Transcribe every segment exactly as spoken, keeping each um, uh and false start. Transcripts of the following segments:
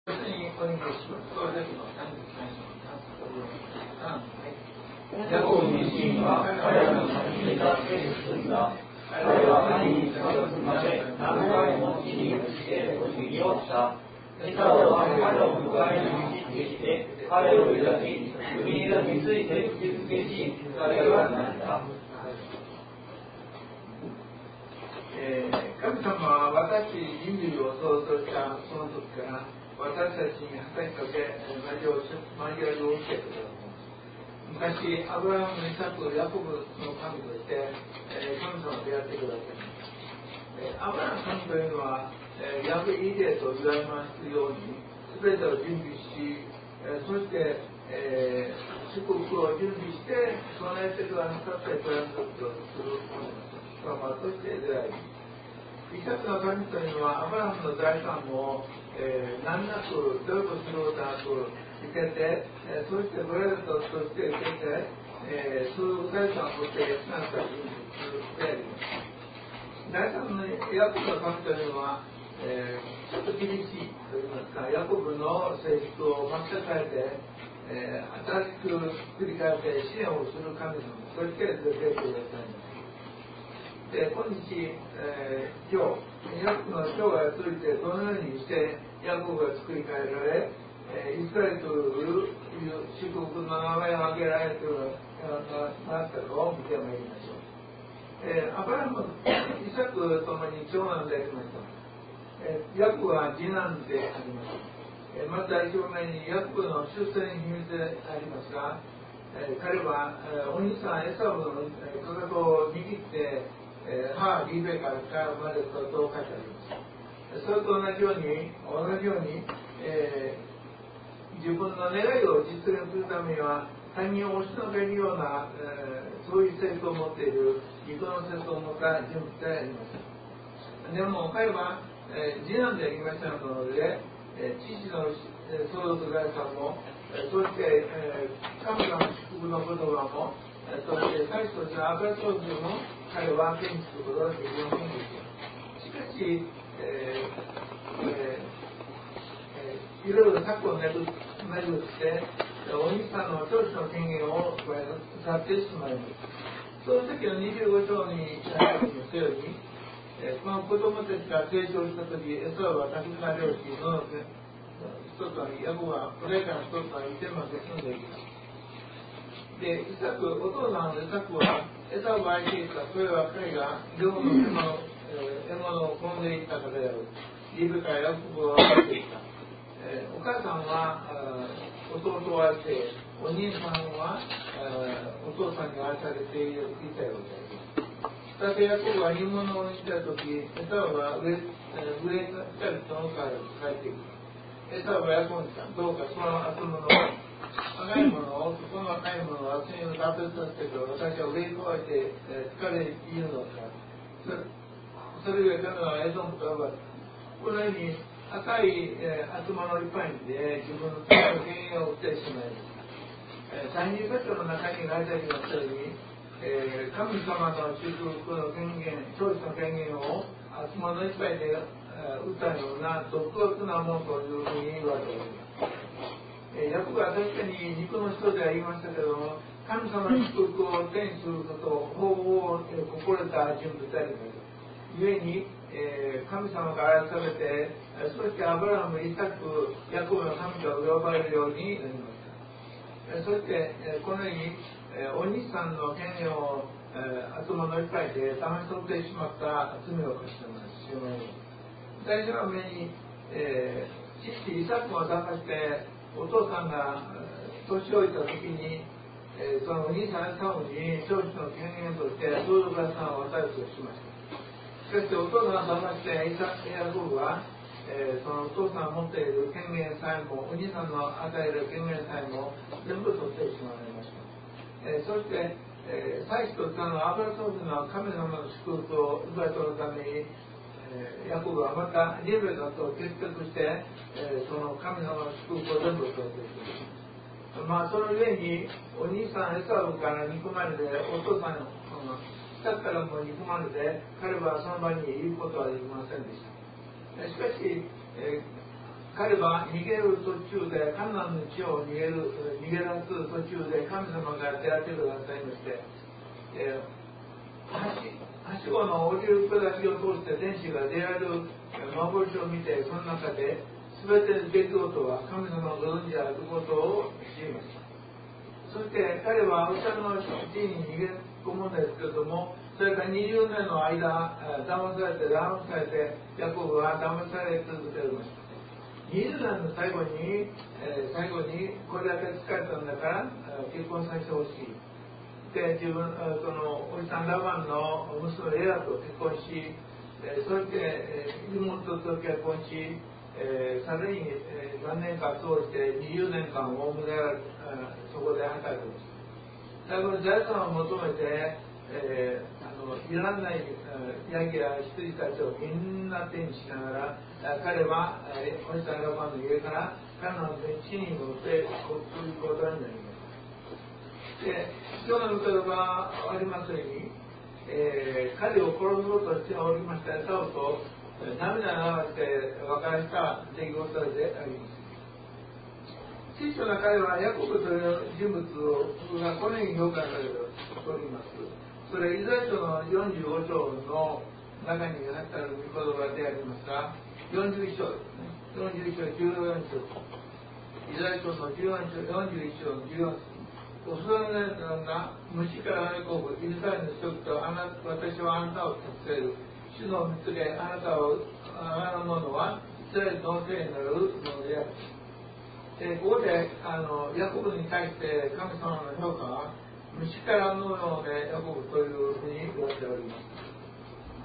要するにこれに祝福をだけの三十三章の三はい。 ヤコブ自身は彼らの先にいた聖書が彼らは兄に近づくまで何回も地に伏してお辞儀をした。エサウは彼を迎えに走ってきて彼を抱き首に抱きついて吹きつけし彼がなった。 えー、神様は私人類を創造したその時から私たちに働きかけ交わりを受けてください。昔アブラハム、イサク、ヤコブの神として、えー、神様とやってください。えー、アブラハムというのは、えー、ヤブイデと言われますように全てを準備し、えー、そして、えー、祝福を準備して備えてくださってプラントをする様として偉い。イサクの神というのはアブラハムの財産を、えー、難なくどうとすることなく受けて、えー、そしてプレゼントとして受けて、えー、その財産を持って養った人物であります。財産のヤコブの神というのは、えー、ちょっと厳しいといいますか、ヤコブの性質を全く変えて、えー、新しく繰り返して支援をする神様として出てくださいます。で今日、えー、今日、ヤコブの生涯を通じてどのようにしてヤコブが作り変えられ、えー、イスラエルという祝福の名前を挙げられてなったかを見てまいりましょう。えー、アブラハム、イサクともに長男でありました。えー、ヤコブは次男であります。えー、また一方面にヤコブの出世に秘密でありますが、えー、彼は、えー、お兄さんエサウの、えー、かかとを握ってえー、母リベカから生まれたと書いてあります。それと同じように同じように、えー、自分の願いを実現するためには他人を押しのけるような、えー、そういう性質を持っている肉の性質を持った人物であります。でも彼は、えー、次男でありましたので、えー、父の相続財産も、えー、そして、えー、神様の祝福の言葉もそして最初としてアブラソーズも彼は手にすることができませんでした。しかし、えーえー、いろいろ策を巡ってお兄さんの長子の権限を奪ってしまいます。その時のにじゅうご章に書いてありますように、えー、この子供たちが成長した時エサウはたくさん漁師の一つはヤコブはこれから一つは一点まで住んでいきます。で、イサク、お父さんのイサクは、エサウを愛していた。それは彼が両方の獲物、えー、獲物を込んでいったからである。リブカヤコブを愛していた。えー、お母さんは弟を愛して、お兄さんはお父さんに愛されていたようである。だってヤコブは煮物を煮たとき、エサウは上、えー、上からそのから帰っていく。エサウはヤコブに言った。どうかその集物を赤いものを、そこの赤いものを私に食べさせてくる。私は上に越えて、えー、疲れているのか。それが彼はエドムと呼ばれた。このように赤い、えー、悪魔のいっぱいで自分の権限を打ってしまいます。第二箇所の中に書いてありましたように、えー、神様の祝福の権限、長子の権限を悪魔のいっぱいで、えー、打ったような独特なものというふうに言われております。ヤコブは確かに肉の人でありましたけれども、神様の祝福を手にすることを方法を心得た人物であります。故に、えー、神様から愛されて、そしてアブラハム、イサク、ヤコブの神と呼ばれるようになりました。そして、このように、お兄さんの権限を悪魔の一杯で騙し取ってしまった罪を犯してしまいます。最初は目に、えー、父イサクを騙してお父さんが年老いた時に、えー、そのお兄さんエサウに長子の権限として相続財産を与えるとしました。しかしお父さんを騙してイサヤコブは、えー、そのお父さんが持っている権限さえもお兄さんの与える権限さえも全部取ってしまいました。えー、そして、えー、祭司としたのはアブラソーズの神様の祝福を奪い取るためにヤコブはまたリベカと結託して、えー、その神様の祝福を全部取っていく。まあその上にお兄さんエサウから憎まれてお父さんの下からも憎まれて彼はその場にいることはできませんでした。しかし、えー、 彼は逃げる途中で、カナンの地を逃げる逃げ出す途中で神様が出会ってくださいまして、えー、はしごの降りる下りを通して天使が出会える幻を見て、その中で全ての出来事は神様がご存知であることを知りました。そして彼はお茶の地に逃げ込むんですけれども、それからにじゅうねんの間騙されて騙されてヤコブは騙され続けました。にじゅうねんの最後に、えー、最後にこれだけ疲れたんだから結婚させてほしいで、自分そのおじさんラバンの娘レアと結婚し、えー、そして、えー、妹と結婚し、えー、さらに、えー、何年か過ごしてにじゅうねんかん大村がそこで働きました。だから財産を求めて、えー、あのいらないヤギや羊たちをみんな手にしながら、彼は、えー、おじさんラバンの家からカナンの地に乗ってこういうことになります。で、今日の御言葉がありますように、えー、彼を殺そうとしておりましたエサウと涙流して別れた出来事であります。聖書の中ではヤコブという人物がこのように評価されております。それはイザヤ書のよんじゅうご章の中にあった御言葉でありますが、よんじゅういち章ですね。よんじゅういち章じゅうよん章。イザヤ書のじゅうよん章よんじゅういち章のじゅうよん章。恐れないが虫からヤコブ、イスラエルの人々はあな私はあなたを助ける。主の蜜であなたをあがる者はイスラエルのせいになるものである。でここであのヤコブに対して神様の評価は虫からのようでヤコブというふうに言われております。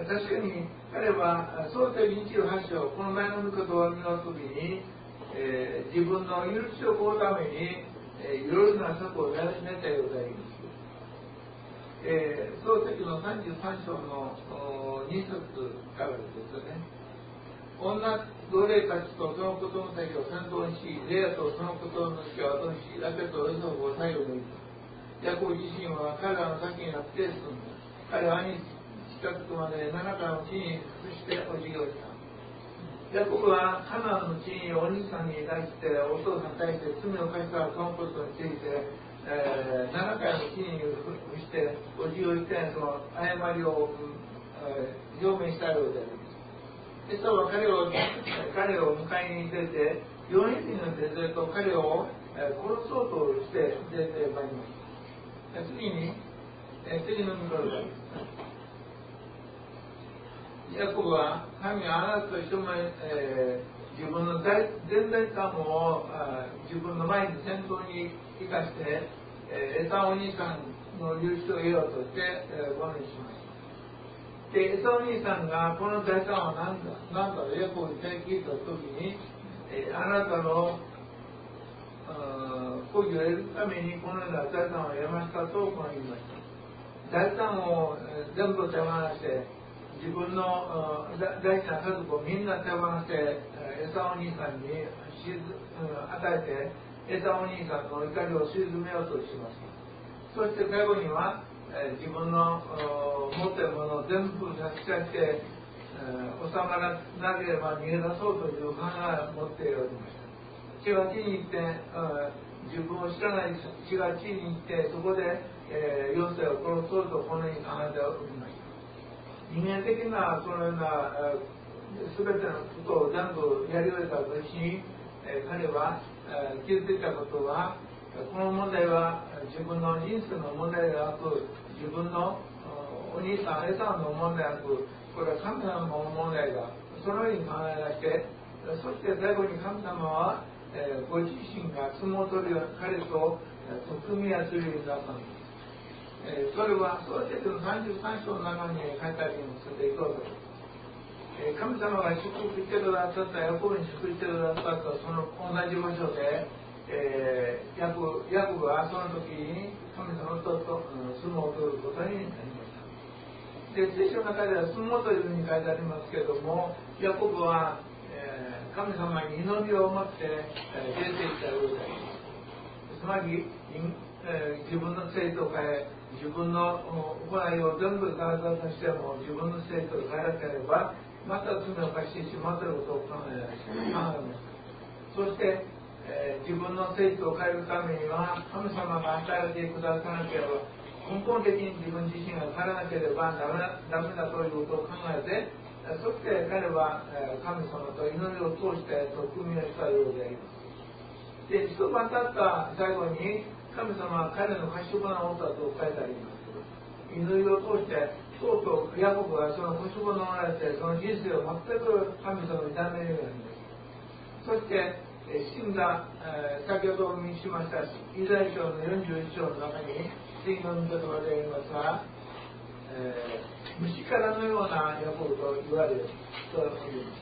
確かに彼は創世にじゅうはち章、この前の御言葉を見ますときに、えー、自分の許しを請うために、えー、いろいろな策を練ったようであります。えー、創世記のさんじゅうさん章のに節からですよね。女奴隷たちとその子供たちを先頭にし、レアとその子供たちを後にし、ラケとエソブを最後に置いた。ヤコブ自身は彼らの先になって進んだ。彼は兄近づくまで七日の地に伏してお辞儀をした。ヤコブはカナンの地にお兄さんに対して、お父さんに対して罪を犯したそのことについて、えー、七回の地に伏してお辞儀をして、その誤りを、えー、表明したようであります。エサウは彼を彼を迎えに出て、よにんに出てと彼を殺そうとして出てまいります。次に、次の御言葉です。ヤコブは神はあなたと一緒に、えー、自分の全然感を自分の前に先頭に生かして、えー、エサウお兄さんの許しを得ようとして、えー、ごにしました。で、エサウお兄さんがこの財産は何だ何だとヤコブに聞いたときに、えー、あなたの故意を得るためにこのような財産を得ましたとこう言いました。財産を、えー、全部手放して自分の大事な家族をみんな手放してエサウお兄さんに与えて、エサウお兄さんの怒りを鎮めようとしました。そして最後にはえー、自分の持っているものを全部差し出して、えー、収まらなければ逃げ出そうという考えを持っておりました。血が地に行って、自分を知らない血が地に行ってそこで、えー、余生を殺そうとこのように考えておりました。人間的なそのような、えー、全てのことを全部やり終えた後に、えー、彼は、えー、気づいたことはこの問題は自分の人生の問題ではなく、自分のお兄さん、エサウの問題でなく、これは神様の問題だ。そのように考え出して、そして最後に神様は、えー、ご自身が相撲取りを彼と組み合わせるようになったんです。えー、それは創世記のさんじゅうさん章の中に書いてありますので、どうぞ。えー、神様が祝福してくださった、ヤコブに祝福してくださったその同じ場所で、えー、ヤコブはその時に神様と相撲を取ることになりました。で、聖書の中では相撲というふうに書いてありますけれども、ヤコブは、えー、神様に祈りを持って、えー、出ていったようであります。つまり、えー、自分の生徒を変え、自分の行いを全部体としても自分の生徒を変えなければ、また罪を犯してしまうということを考えました。 そして、えー、自分の性質を変えるためには神様が与えてくださなければ、根本的に自分自身が変わらなければダメだ、ダメだということを考えて、そして彼は神様と祈りを通して取り組みをしたようであります。で、一晩経った最後に神様は彼の賢くなおったと書いてあります。祈りを通してとうとうヤコブがその賢くなられて、その人生を全く神様に委ねるようになります。そして死んだ、えー、先ほどお見せしましたし、イザヤ書のよんじゅういち章の中に次の御言葉でありますが、えー、虫からのようなヤコブと言われるとおります。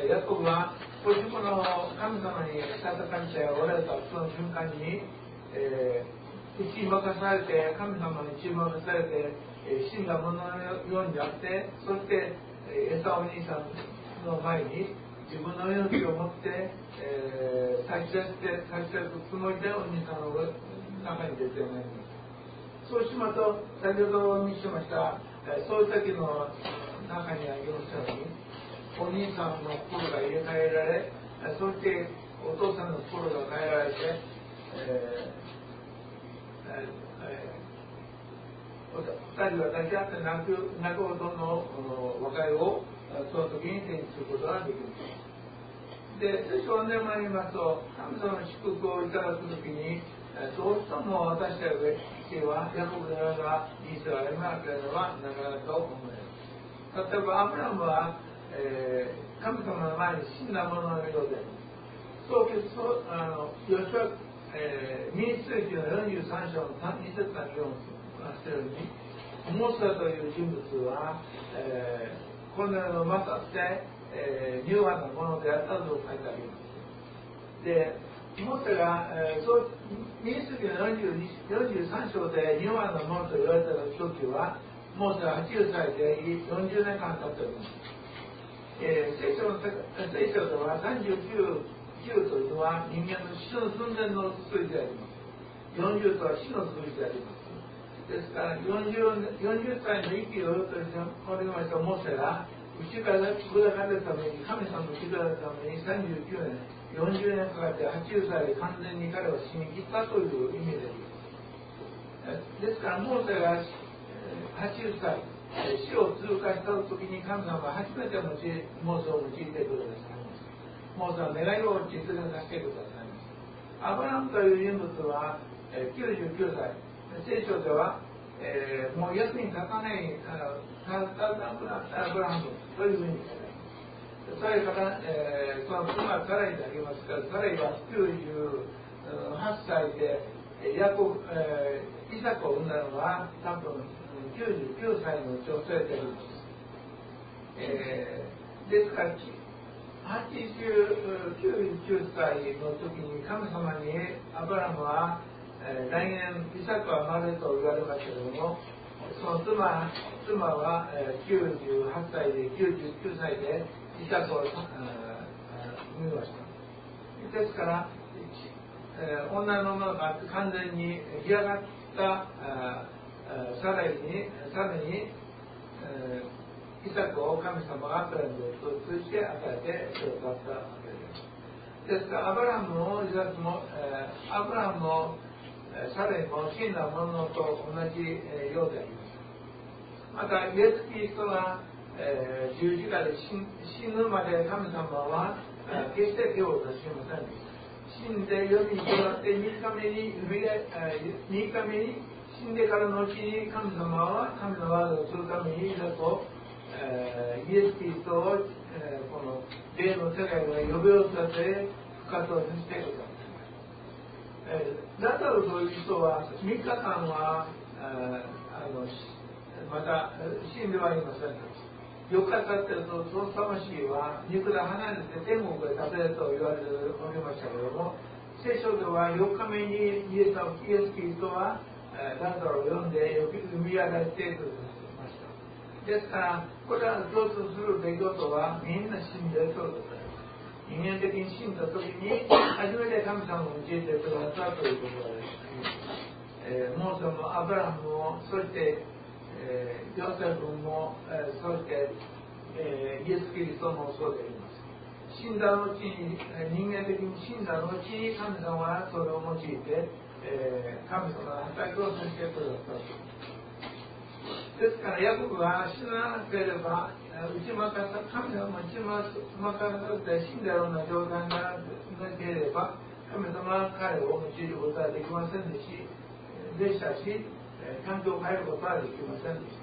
ヤコブはご自分の神様に戦っておられたその瞬間に、えー、打ち負かされて、神様に打ち負かされて、えー、死んだ者のようになって、そしてエサお兄さんの前に自分の命を持って、えー、差し出して差し出すつもりでお兄さんの中に出てまいります。そうしますと、先ほどお見せしました、そういう時の中にありましたように、お兄さんの心が入れ替えられ、そしてお父さんの心が変えられて、えーえー、二人は抱き合って泣く泣くほどの和解をその時に手にすることができます。で、聖書を読まれますと、神様の祝福をいただくときに、どうしても私たちはヤコブのような人生を歩まなければならないと思います。例えば、アブラムは、えー、神様の前に死んだ者のようで、そうそうあのヨシュア、えー、民数記のよんじゅうさん章のに節からよん節しているように、モーセという人物は、えー、この世の勝って、えー、柔和なものであったと書いてあります。で、モーセが、えー、そう民数記のよんじゅうさん章で柔和なものと言われた時は、モーセははちじゅっさいでよんじゅうねんかん経っております。えー、聖書の聖書ではさんじゅうきゅうというのは人間の死の寸前の数字であります。よんじゅうとは死の数字であります。ですからよんじゅう、よんじゅっさいの息をよとしておりましたモーセが内から砕かれるために、神様の内からるためにさんじゅうきゅうねん、よんじゅうねんかかってはちじゅっさいで完全に彼を死に切ったという意味であります。ですからモーセがはちじゅっさい、死を通過した時に神様が初めてモーセを用いてくださいます。モーセは願いを実現させてくださいます。アブラムという人物はきゅうじゅうきゅうさい、聖書では、えー、もう役に立たないただアブラムというふうに書いてあります。それから、えー、その妻サライでありますから、サライはきゅうじゅうはっさいでヤコブ、えー、イサクを産んだのは多分きゅうじゅうきゅうさいの女性であります。えー、ですからはちじゅうきゅうさいの時に神様にアブラムは、えー、来年イサクは生まれると言われましたけれども、その妻妻は、えー、きゅうじゅうはっさいできゅうじゅうきゅうさいでイサクを産みました。ですから、えー、女の者が完全に干上がったサライにさらに、えー、イサクを神様がアブラムを通じて与えてくださったわけです。ですからアブラムもイサクも、えー、アブラムもサライも死んだものと同じ、えー、ようであります。またイエス・キリストが、えー、十字架で死ぬまで神様は、えー、決して手を出しませんでした。死んで世に下ってみっかめにみっかめに死んでからのうちに神様は神のワードをするためにイサクを、えー、イエス・キリストを、えー、この霊の世界が呼び寄せて復活をさせてください。えー、ラザロという人はみっかかんはあのまた死んではいませんでした。よっか経ってるとその魂は肉から離れて天国へ食べると言われておりましたけれども、聖書ではよっかめにイエス・キリストはラザロを呼んで生み上がってくださいました。ですからこれらの共通する出来事はみんな死んでいるということです。人間的に死んだ時に初めて神様を教えてくださったということです。えー、モーセもアブラムもそしてえー、ヨセフも、えー、そして、えー、イエス・キリストもそうであります。 死んだ後に、人間的に死んだ後に神様はそれを用いて、えー、神様の働きをさせてくださった。ですからヤコブは死ななければ打ち負かさ神様も打ち負かされて死んだような状態になければ神様は彼を用いることはできませんでしたし、環境を変えることはできませんでした。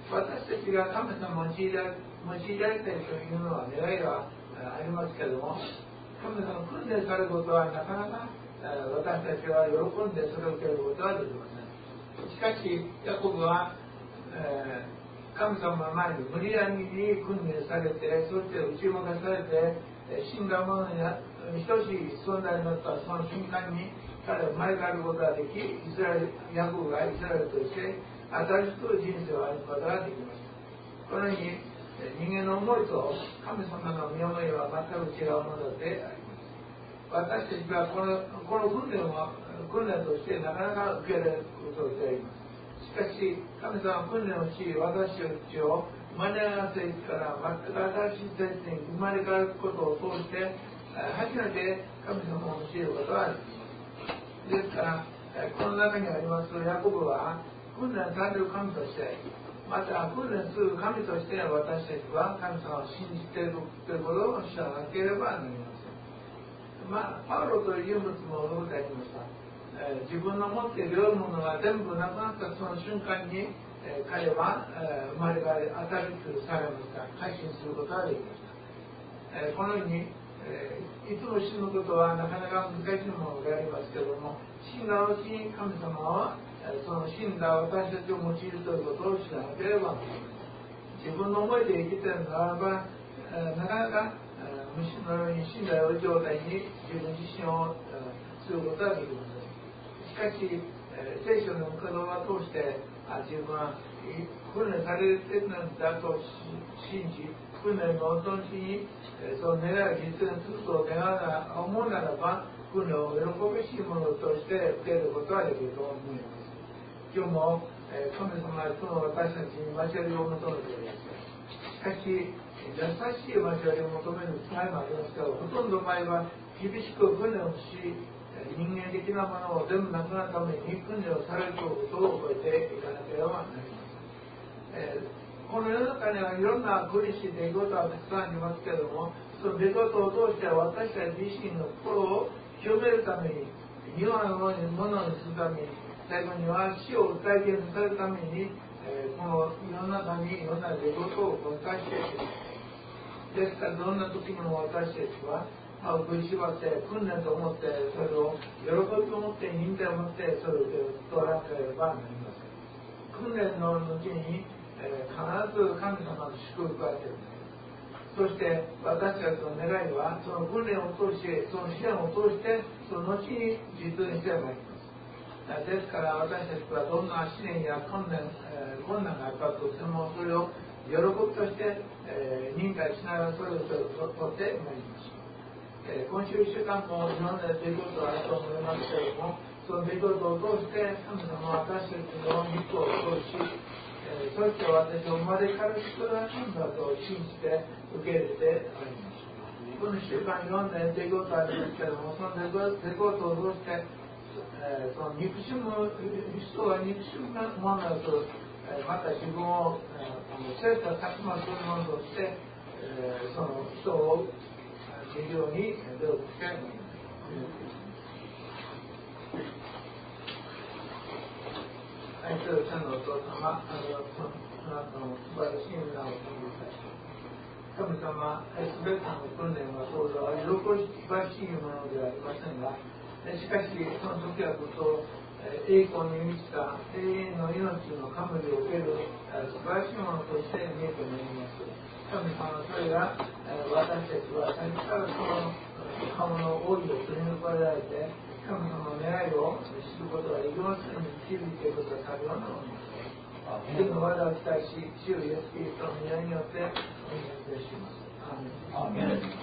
私たちが神様を用いら用いられたいというのは願いがありますけれども、神様の訓練されることはなかなか私たちは喜んでそれを受けることはできません。しかしヤコブはえー、神様の前に無理やりに訓練されて、そして打ち負かされて死んだ者に等しい存在になったその瞬間に彼は生まれ変わることができ、イスラエルヤコブがイスラエルとして新しく人生を歩むことができました。このように人間の思いと神様の見思いは全く違うものであります。私たちはこのこの訓練を訓練としてなかなか受け入れることであります。しかし神様は訓練をし、私たちを生まれながら性から全く新しい性質に生まれ変わることを通して初めて神様を教えることができます。ですからこの中にありますヤコブは訓練される神として、また訓練する神として私たちは神様を信じているということを知らなければなりません。まあ、パウロという人物も述べてありました。えー、自分の持っているものが全部なくなったその瞬間に、えー、彼は、えー、生まれ変わり新しくされました。改心することができました。えー、このように、えー、いつも死ぬことはなかなか難しいものでありますけれども、死んだ後に神様は、えー、その死んだ私たちを用いるということを知らなければなりません。自分の思いで生きているならば、えー、なかなか、えー、虫のように死んだような状態に自分自身を、えー、することができません。しかし、えー、聖書の言葉を通してあ自分は訓練されているんだと信じ、訓練の後に、えー、その願いを実現すると願うなら思うならば、訓練を喜びしいものとして受けることができると思います。今日も、えー、神様はその私たちに交わりを求めています。しかし、優しい交わりを求める機会もありますが、ほとんどの場合は厳しく訓練をし、人間的なものを全部なくなるために訓練をされることを覚えていかなければなりません。えー、この世の中にはいろんな苦しい出来事はたくさんありますけれども、その出来事を通して私たち自身の心を清めるために、日本のものにするために、最後には死を体験させるために、えー、この世の中にいろんな出来事を起こさせていきます。ですからどんな時にも私たちは食いしばって訓練と思ってそれを喜びを持って忍耐を持ってそれを取らなければなりません。訓練の後に、えー、必ず神様の祝福が出る。そして私たちの願いはその訓練を通してその試練を通してその後に実現してまいります。ですから私たちはどんな試練や困難、えー、困難があったとしてもそれを喜びとして、えー、忍耐しながらそれを取ってまいります。えー、今週いっしゅうかんもいろんな出来事があると思いますけれども、その出来事を通して神様は私たちの肉を通し、えー、そして私を生まれ変わる人が神だと信じて受け入れてまいります。このいっしゅうかんいろんな出来事がありますけれども、その出来事を通して、えー、その憎しむ人が憎しむものだと、えー、また自分を、えー、切磋琢磨するものとして、えー、その人を非常に努力したいと思います。愛する天のお父様、あのその後の素晴らしい皆を感じたい。神様、すべての訓練はそうだ、喜ばしいものではありませんが、しかしその時はこそ栄光に満ちた永遠の命の冠を受ける素晴らしいものとして見えてまいります。神様、それが私たちは先からその顔の王位を取り抜かれられて神様の願いを知ることができますように導いてくださるようなものです。天の技を期待し、主イエスキリストの皆によってお願いいたします。アーメン。